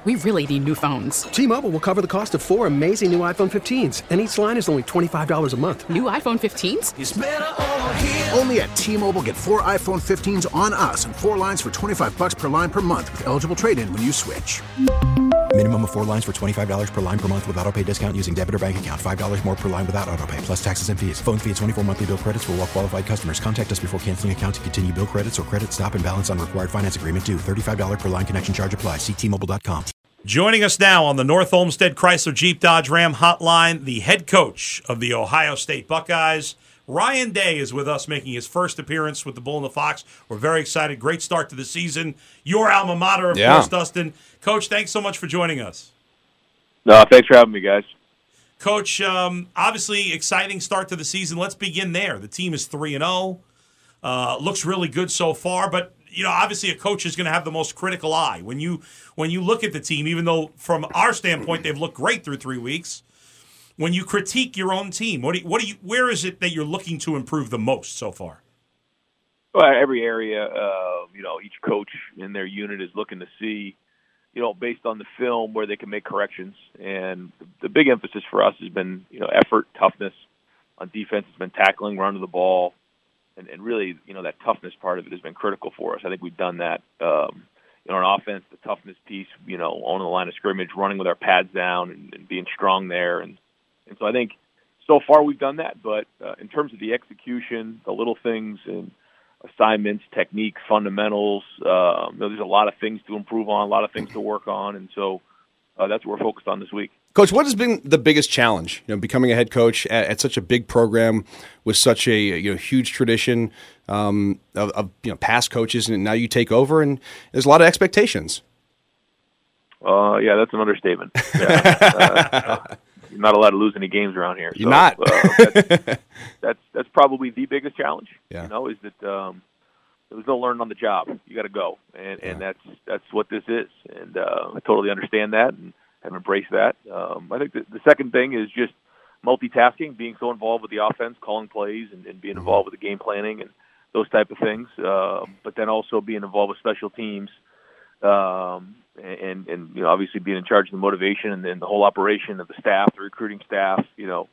We really need new phones. T-Mobile will cover the cost of 4 amazing new iPhone 15s, and each line is only $25 a month. New iPhone 15s? It's better over here. Only at T-Mobile, get 4 iPhone 15s on us and 4 lines for $25 per line per month with eligible trade-in when you switch. Minimum of 4 lines for $25 per line per month with autopay discount using debit or bank account. $5 more per line without autopay, plus taxes and fees. Phone fee at 24 monthly bill credits for well-qualified customers. Contact us before canceling account to continue bill credits or credit stop and balance on required finance agreement due. $35 per line connection charge applies. See T-Mobile.com. Joining us now on the North Olmsted Chrysler Jeep Dodge Ram hotline, the head coach of the Ohio State Buckeyes. Ryan Day is with us, making his first appearance with the Bull and the Fox. We're very excited. Great start to the season. Your alma mater, of course, Dustin. Coach, thanks so much for joining us. No, thanks for having me, guys. Coach, obviously exciting start to the season. Let's begin there. The team is 3-0. Looks really good so far, but obviously a coach is going to have the most critical eye. When you look at the team, even though from our standpoint they've looked great through 3 weeks, when you critique your own team, where is it that you're looking to improve the most so far? Well, every area, each coach in their unit is looking to see, based on the film where they can make corrections. And the big emphasis for us has been, effort, toughness. On defense, it's been tackling, running the ball. And really, that toughness part of it has been critical for us. I think we've done that. On offense, the toughness piece, owning the line of scrimmage, running with our pads down and being strong there. And so I think so far we've done that. But in terms of the execution, the little things and assignments, technique, fundamentals, there's a lot of things to improve on, a lot of things to work on. And so that's what we're focused on this week. Coach, what has been the biggest challenge? Becoming a head coach at such a big program with such a huge tradition of past coaches, and now you take over, and there's a lot of expectations. Yeah, that's an understatement. Yeah. You're not allowed to lose any games around here. You're not. That's probably the biggest challenge. Yeah. Is that there's no learning on the job. You got to go, and that's what this is. And I totally understand that and have embraced that. I think the second thing is just multitasking, being so involved with the offense, calling plays, and being involved with the game planning and those type of things. But then also being involved with special teams, and obviously being in charge of the motivation and then the whole operation of the staff, the recruiting staff,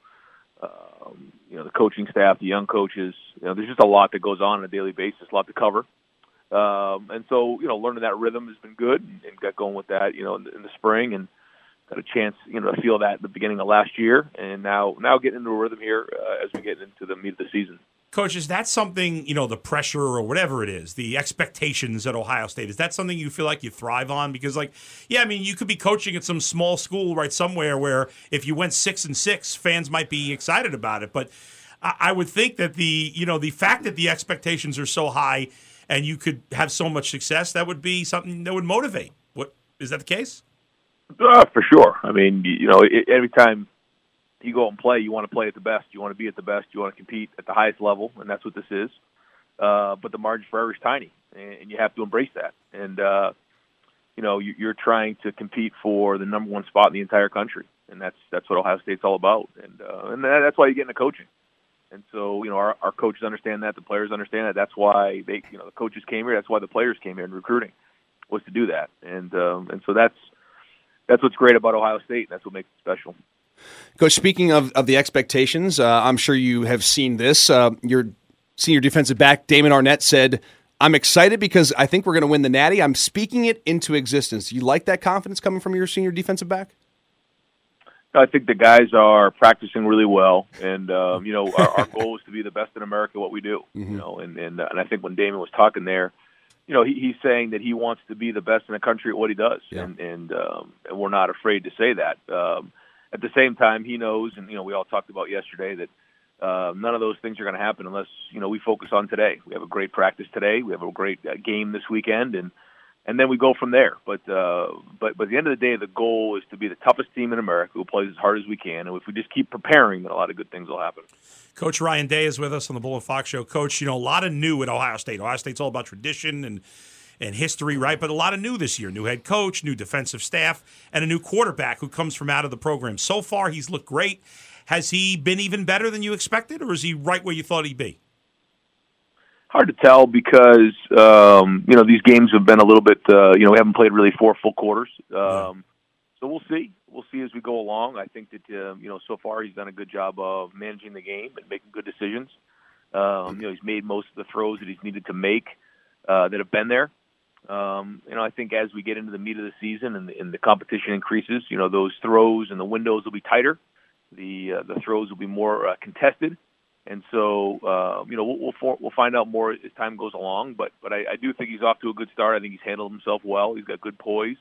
the coaching staff, the young coaches. There's just a lot that goes on a daily basis, a lot to cover. And so, learning that rhythm has been good and got going with that, in the spring and got a chance, to feel that at the beginning of last year. And now getting into a rhythm here as we get into the meat of the season. Coach, is that something, the pressure or whatever it is, the expectations at Ohio State, is that something you feel like you thrive on? Because, you could be coaching at some small school right somewhere where if you went 6-6, fans might be excited about it. But I would think that the fact that the expectations are so high and you could have so much success, that would be something that would motivate. Is that the case? For sure. Every time you go and play, you want to play at the best. You want to be at the best. You want to compete at the highest level, and that's what this is. But the margin for error is tiny, and you have to embrace that. And, you're trying to compete for the number one spot in the entire country, and that's what Ohio State's all about. And that's why you get into coaching. And so, our coaches understand that. The players understand that. That's why the coaches came here. That's why the players came here in recruiting, was to do that. And so that's what's great about Ohio State. That's what makes it special. Coach, speaking of the expectations, I'm sure you have seen this. Your senior defensive back, Damon Arnett, said, "I'm excited because I think we're going to win the Natty. I'm speaking it into existence." Do you like that confidence coming from your senior defensive back? I think the guys are practicing really well, and our goal is to be the best in America at what we do. Mm-hmm. And I think when Damon was talking there, he's saying that he wants to be the best in the country at what he does, yeah. and we're not afraid to say that. At the same time, he knows, and we all talked about yesterday that none of those things are going to happen unless we focus on today. We have a great practice today. We have a great game this weekend, and then we go from there. But at the end of the day, the goal is to be the toughest team in America who plays as hard as we can. And if we just keep preparing, then a lot of good things will happen. Coach Ryan Day is with us on the Bull and Fox Show. Coach, a lot of new at Ohio State. Ohio State's all about tradition and history, right? But a lot of new this year. New head coach, new defensive staff, and a new quarterback who comes from out of the program. So far, he's looked great. Has he been even better than you expected, or is he right where you thought he'd be? Hard to tell because these games have been a little bit. We haven't played really 4 full quarters. So we'll see. We'll see as we go along. I think that so far he's done a good job of managing the game and making good decisions. He's made most of the throws that he's needed to make that have been there. I think as we get into the meat of the season and the competition increases, those throws and the windows will be tighter. The throws will be more contested. And so, we'll find out more as time goes along. But I do think he's off to a good start. I think he's handled himself well. He's got good poise.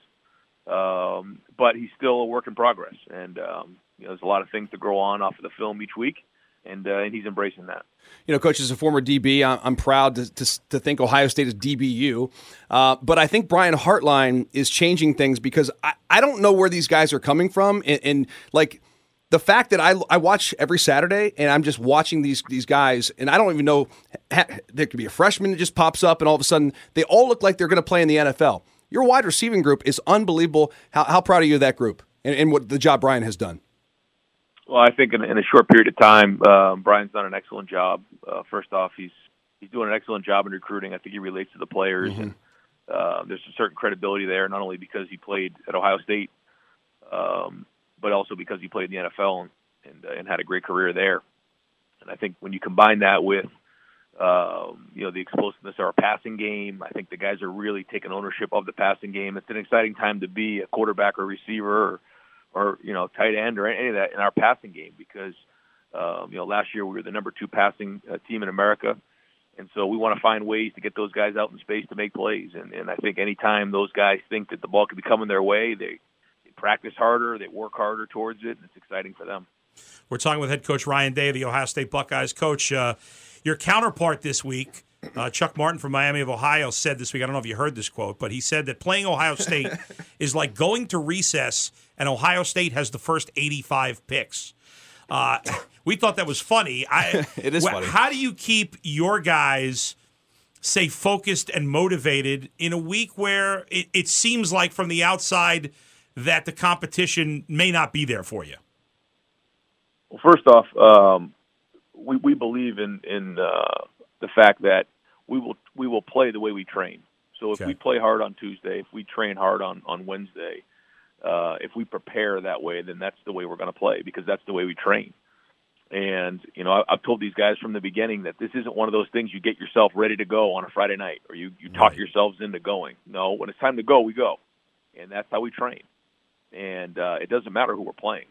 But he's still a work in progress. And, there's a lot of things to grow on off of the film each week. And he's embracing that. Coach, as a former DB, I'm proud to think Ohio State is DBU. But I think Brian Hartline is changing things because I don't know where these guys are coming from. And the fact that I watch every Saturday and I'm just watching these guys and I don't even know, there could be a freshman that just pops up and all of a sudden they all look like they're going to play in the NFL. Your wide receiving group is unbelievable. How proud are you of that group and what the job Brian has done? Well, I think in a short period of time, Brian's done an excellent job. First off, he's doing an excellent job in recruiting. I think he relates to the players, and there's a certain credibility there, not only because he played at Ohio State, but also because he played in the NFL and had a great career there. And I think when you combine that with the explosiveness of our passing game, I think the guys are really taking ownership of the passing game. It's an exciting time to be a quarterback or receiver or tight end or any of that in our passing game because, last year we were the number 2 passing team in America. And so we want to find ways to get those guys out in space to make plays. And I think anytime those guys think that the ball could be coming their way, they practice harder, they work harder towards it, and it's exciting for them. We're talking with head coach Ryan Day of the Ohio State Buckeyes. Coach, your counterpart this week, Chuck Martin from Miami of Ohio, said this week, I don't know if you heard this quote, but he said that playing Ohio State is like going to recess and Ohio State has the first 85 picks. We thought that was funny. It is funny. How do you keep your guys, say, focused and motivated in a week where it seems like from the outside that the competition may not be there for you? Well, first off, we believe in the fact that we will play the way we train. So if we play hard on Tuesday, if we train hard on Wednesday, if we prepare that way, then that's the way we're going to play because that's the way we train. And, I've told these guys from the beginning that this isn't one of those things you get yourself ready to go on a Friday night or you talk yourselves into going. No, when it's time to go, we go. And that's how we train. And it doesn't matter who we're playing.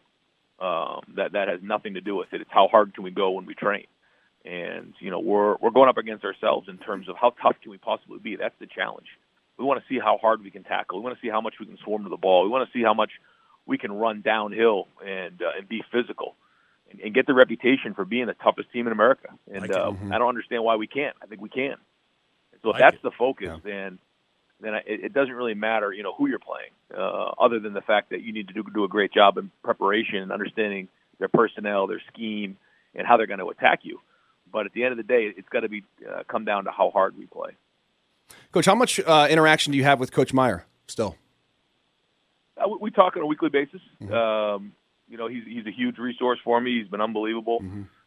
That has nothing to do with it. It's how hard can we go when we train. And, we're going up against ourselves in terms of how tough can we possibly be. That's the challenge. We want to see how hard we can tackle. We want to see how much we can swarm to the ball. We want to see how much we can run downhill and be physical and get the reputation for being the toughest team in America. And I don't understand why we can't. I think we can. So if that's the focus, then it doesn't really matter, who you're playing, other than the fact that you need to do a great job in preparation and understanding their personnel, their scheme, and how they're going to attack you. But at the end of the day, it's got to be come down to how hard we play. Coach, how much interaction do you have with Coach Meyer still? We talk on a weekly basis. Mm-hmm. He's a huge resource for me. He's been unbelievable.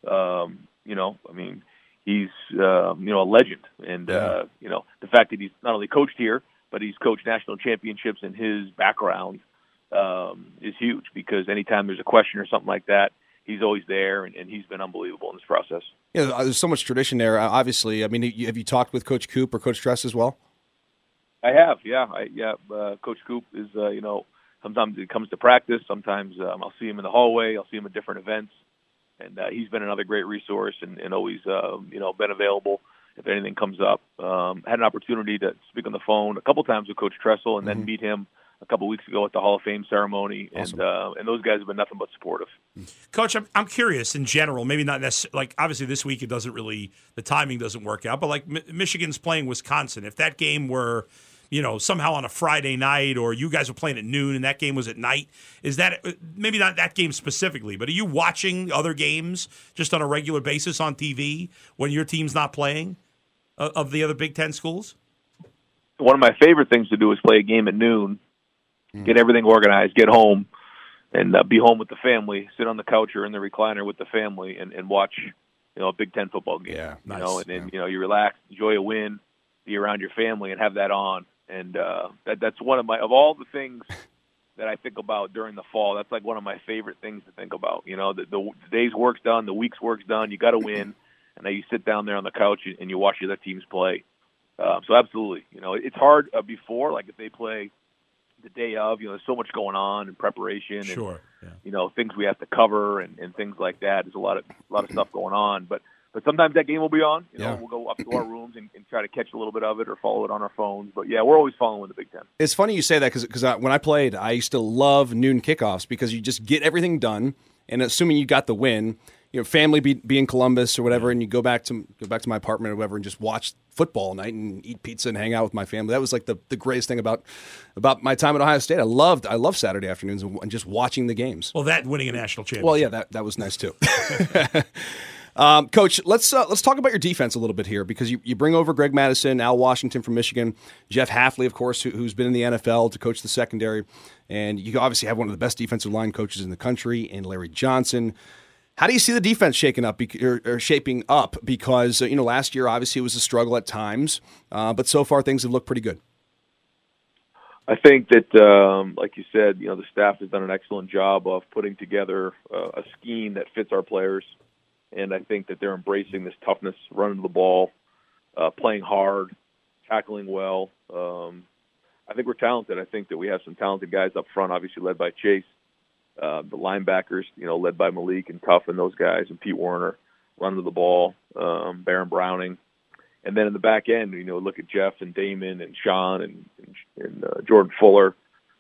Mm-hmm. He's a legend. And, the fact that he's not only coached here, but he's coached national championships in his background is huge because anytime there's a question or something like that, he's always there, and he's been unbelievable in this process. Yeah, there's so much tradition there, obviously. I mean, have you talked with Coach Coop or Coach Tress as well? I have, yeah. Coach Coop is, sometimes it comes to practice. Sometimes I'll see him in the hallway. I'll see him at different events. And he's been another great resource and always, been available if anything comes up. Had an opportunity to speak on the phone a couple times with Coach Tressel and then meet him a couple weeks ago at the Hall of Fame ceremony. Awesome. And those guys have been nothing but supportive. Coach, I'm curious in general, maybe not necessarily, like obviously this week the timing doesn't work out, but like Michigan's playing Wisconsin. If that game were, somehow on a Friday night or you guys were playing at noon and that game was at night, is that, maybe not that game specifically, but are you watching other games just on a regular basis on TV when your team's not playing of the other Big Ten schools? One of my favorite things to do is play a game at noon, get everything organized, get home, and be home with the family, sit on the couch or in the recliner with the family and watch a Big Ten football game. Yeah, nice. And then you relax, enjoy a win, be around your family, and have that on. And that's one of all the things that I think about during the fall. That's like one of my favorite things to think about. The day's work's done, the week's work's done. You got to win, and then you sit down there on the couch and you watch the other teams play. So absolutely, it's hard before, like if they play the day of, there's so much going on in preparation, sure, and things we have to cover and things like that. There's a lot of stuff going on, but sometimes that game will be on. We'll go up to our rooms and try to catch a little bit of it or follow it on our phones. But yeah, we're always following the Big Ten. It's funny you say that because when I played, I used to love noon kickoffs because you just get everything done, and assuming you got the win, family be in Columbus or whatever, and you go back to my apartment or whatever and just watch football all night and eat pizza and hang out with my family. That was like the greatest thing about my time at Ohio State. I loved Saturday afternoons and just watching the games. Well, that winning a national championship. Well, yeah, that was nice too. Coach, let's talk about your defense a little bit here because you bring over Greg Madison, Al Washington from Michigan, Jeff Hafley, of course, who's been in the NFL to coach the secondary, and you obviously have one of the best defensive line coaches in the country in Larry Johnson. How do you see the defense shaping up? Because last year obviously it was a struggle at times, but so far things have looked pretty good. I think that, like you said, the staff has done an excellent job of putting together a scheme that fits our players. And I think that they're embracing this toughness, running the ball, playing hard, tackling well. I think we're talented. I think that we have some talented guys up front, obviously led by Chase. The linebackers, led by Malik and Tuff and those guys, and Pete Werner running the ball, Baron Browning. And then in the back end, look at Jeff and Damon and Sean and Jordan Fuller.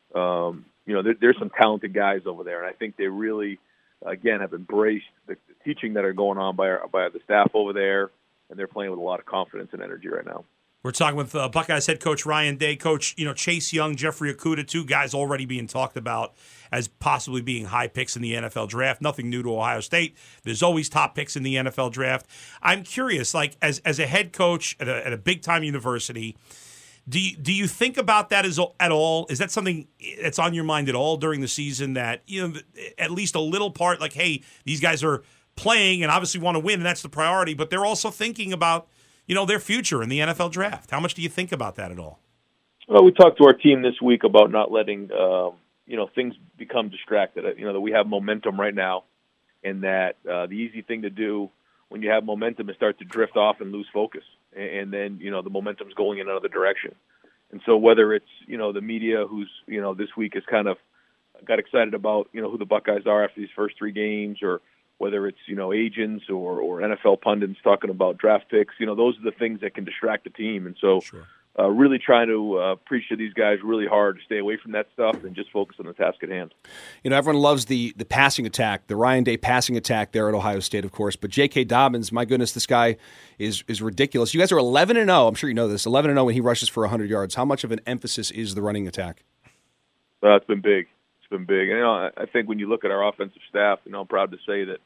There's some talented guys over there, and I think they really, again, have embraced the teaching that are going on by the staff over there, and they're playing with a lot of confidence and energy right now. We're talking with Buckeyes head coach Ryan Day. Coach, Chase Young, Jeffrey Okudah, two guys already being talked about as possibly being high picks in the NFL draft. Nothing new to Ohio State. There's always top picks in the NFL draft. I'm curious, like as a head coach at a big-time university, do you think about that at all? Is that something that's on your mind at all during the season that, at least a little part, like, hey, these guys are playing and obviously want to win, and that's the priority, but they're also thinking about their future in the NFL draft. How much do you think about that at all? Well, we talked to our team this week about not letting, things become distracted. That we have momentum right now, and that the easy thing to do when you have momentum is start to drift off and lose focus. And then, the momentum's going in another direction. And so whether it's, the media who's, this week has kind of got excited about, who the Buckeyes are after these first three games, or whether it's, agents or NFL pundits talking about draft picks, those are the things that can distract the team. And so really trying to preach to these guys really hard to stay away from that stuff and just focus on the task at hand. Everyone loves the passing attack, the Ryan Day passing attack there at Ohio State, of course. But J.K. Dobbins, my goodness, this guy is ridiculous. You guys are 11-0. I'm sure you know this. 11-0 when he rushes for 100 yards. How much of an emphasis is the running attack? It's been big. It's been big. And, I think when you look at our offensive staff, I'm proud to say that,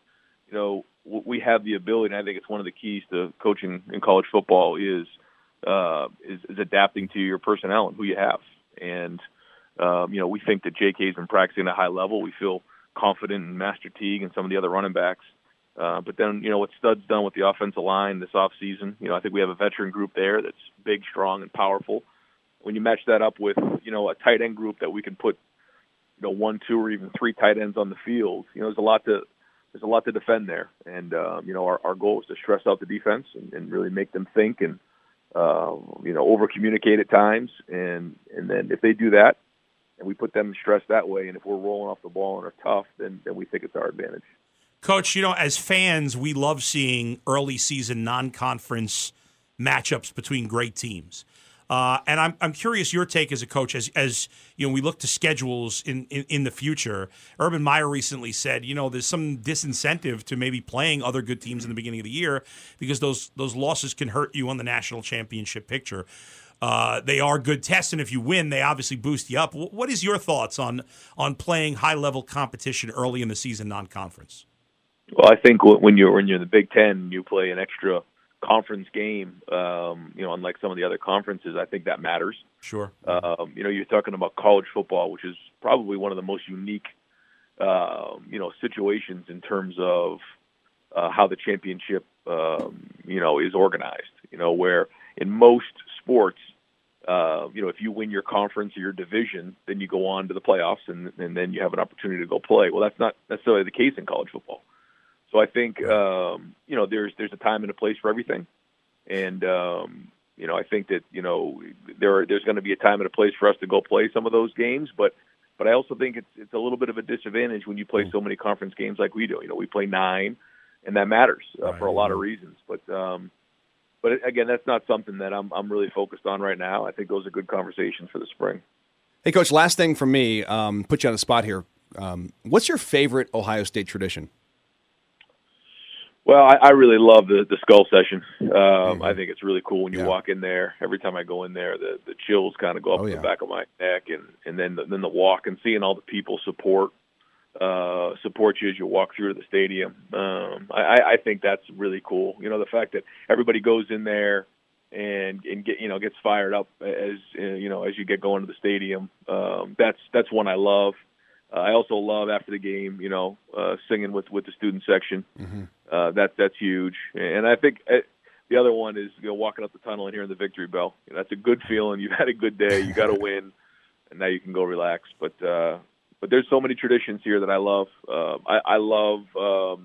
we have the ability, and I think it's one of the keys to coaching in college football is adapting to your personnel and who you have. And, we think that J.K.'s been practicing at a high level. We feel confident in Master Teague and some of the other running backs. But then, what Stud's done with the offensive line this offseason, I think we have a veteran group there that's big, strong, and powerful. When you match that up with, a tight end group that we can put, 1, 2, or even 3 tight ends on the field, there's a lot to defend there. And, our goal is to stress out the defense and really make them think and, over-communicate at times. And then if they do that, and we put them in stress that way, and if we're rolling off the ball and are tough, then we think it's our advantage. Coach, as fans, we love seeing early season non-conference matchups between great teams. And I'm curious your take as a coach as we look to schedules in the future. Urban Meyer recently said, there's some disincentive to maybe playing other good teams in the beginning of the year because those losses can hurt you on the national championship picture. They are good tests, and if you win, they obviously boost you up. What is your thoughts on playing high-level competition early in the season non-conference? Well, I think when you're in the Big Ten, you play an extra conference game, unlike some of the other conferences. I think that matters. Sure. You're talking about college football, which is probably one of the most unique, situations in terms of how the championship is organized. Where in most sports, if you win your conference or your division, then you go on to the playoffs, and then you have an opportunity to go play. Well, that's not necessarily the case in college football. So I think there's a time and a place for everything, and I think that there's going to be a time and a place for us to go play some of those games, but I also think it's a little bit of a disadvantage when you play so many conference games like we do. We play 9, and that matters for a lot of reasons. But again, that's not something that I'm really focused on right now. I think those are good conversations for the spring. Hey, Coach, last thing from me, put you on the spot here. What's your favorite Ohio State tradition? Well, I really love the skull session. I think it's really cool when you walk in there. Every time I go in there, the chills kind of go up the back of my neck, and then the walk and seeing all the people support you as you walk through to the stadium. I think that's really cool. The fact that everybody goes in there and gets fired up as you get going to the stadium. That's one I love. I also love after the game, singing with the student section. That's huge. And I think the other one is walking up the tunnel and hearing the victory bell. That's a good feeling. You've had a good day. You got to win, and now you can go relax. But there's so many traditions here that I love. I love,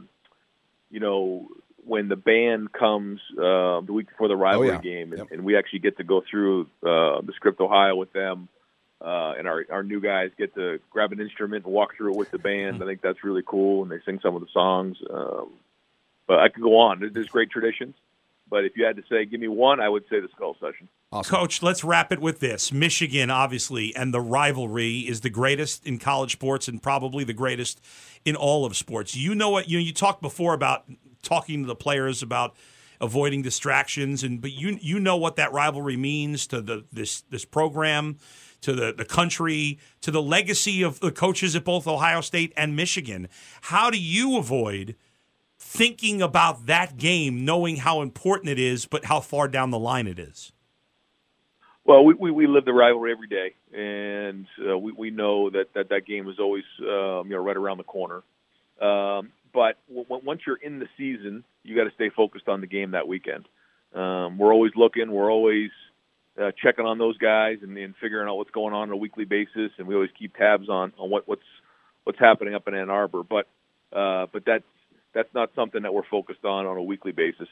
when the band comes the week before the rivalry game, and we actually get to go through the Script Ohio with them. And our new guys get to grab an instrument and walk through it with the band. I think that's really cool, and they sing some of the songs. But I could go on. There's great traditions. But if you had to say, give me one, I would say the skull session. Awesome. Coach, let's wrap it with this. Michigan, obviously, and the rivalry is the greatest in college sports and probably the greatest in all of sports. You talked before about talking to the players about avoiding distractions, but you know what that rivalry means to this program, to the country, to the legacy of the coaches at both Ohio State and Michigan. How do you avoid thinking about that game, knowing how important it is, but how far down the line it is? Well, we live the rivalry every day, and we know that game is always right around the corner. But once you're in the season, you got to stay focused on the game that weekend. We're always looking. We're always checking on those guys and figuring out what's going on a weekly basis, and we always keep tabs on what's happening up in Ann Arbor. But that's not something that we're focused on a weekly basis.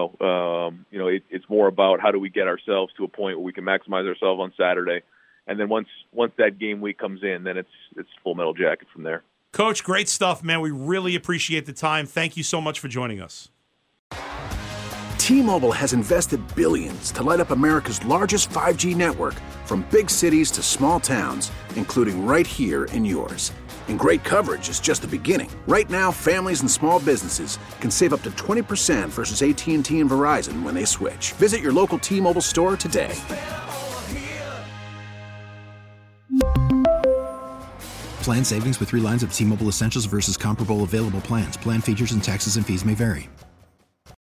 It's more about how do we get ourselves to a point where we can maximize ourselves on Saturday, and then once that game week comes in, then it's Full Metal Jacket from there. Coach, great stuff, man. We really appreciate the time. Thank you so much for joining us. T-Mobile has invested billions to light up America's largest 5G network, from big cities to small towns, including right here in yours. And great coverage is just the beginning. Right now, families and small businesses can save up to 20% versus AT&T and Verizon when they switch. Visit your local T-Mobile store today. Plan savings with 3 lines of T-Mobile Essentials versus comparable available plans. Plan features and taxes and fees may vary.